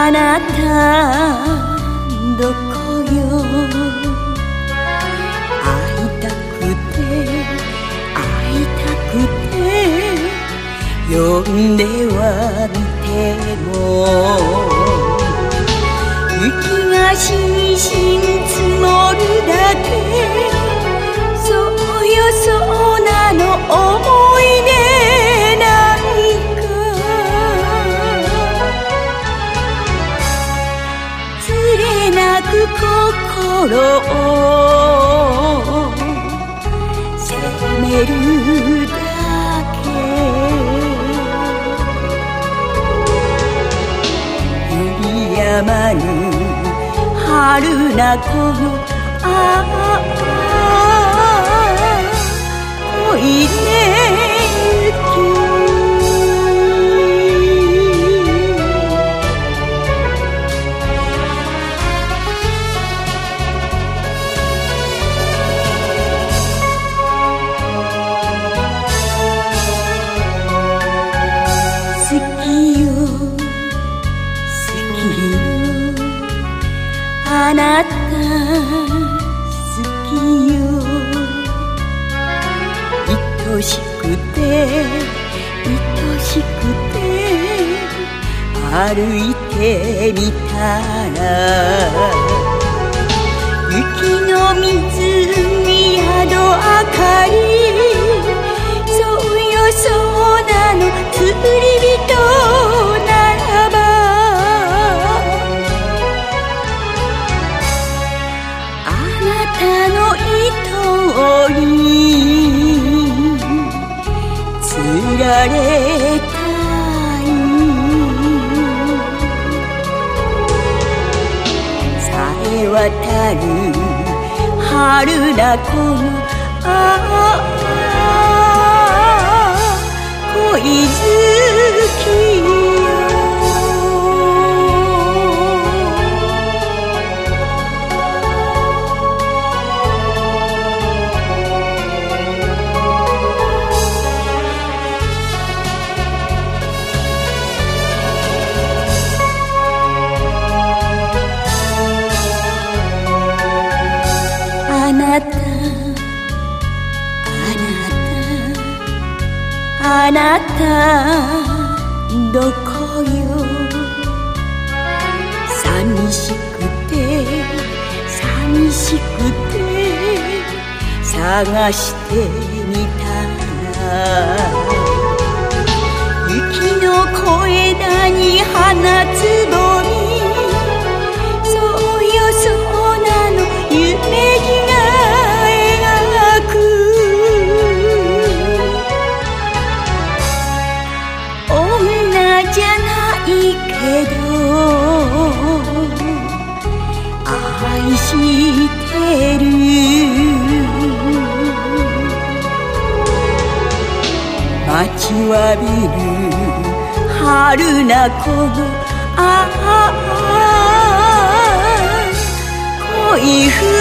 あなたどこよ、会いたくて会いたくて呼んではみても、雪がしんしん積もるだけ、そうよそうなの思い出なんかつれなく心を責めるだけ、降りやまぬ春なこの恋で雪、好きよ好きよあなた好きよ、愛しくて愛しくて歩いてみたら、雪の湖宿あかり、そうよそうなの釣り人ならば、あなたの糸につられたい、さえ渡る春なこの恋好きよ。あなたあなたどこよ、寂しくて寂しくて探してみたら、雪の小枝に花つぼみ、そうよそうなの夢が描く女じゃないけど愛してる、待ちわびる春なこの恋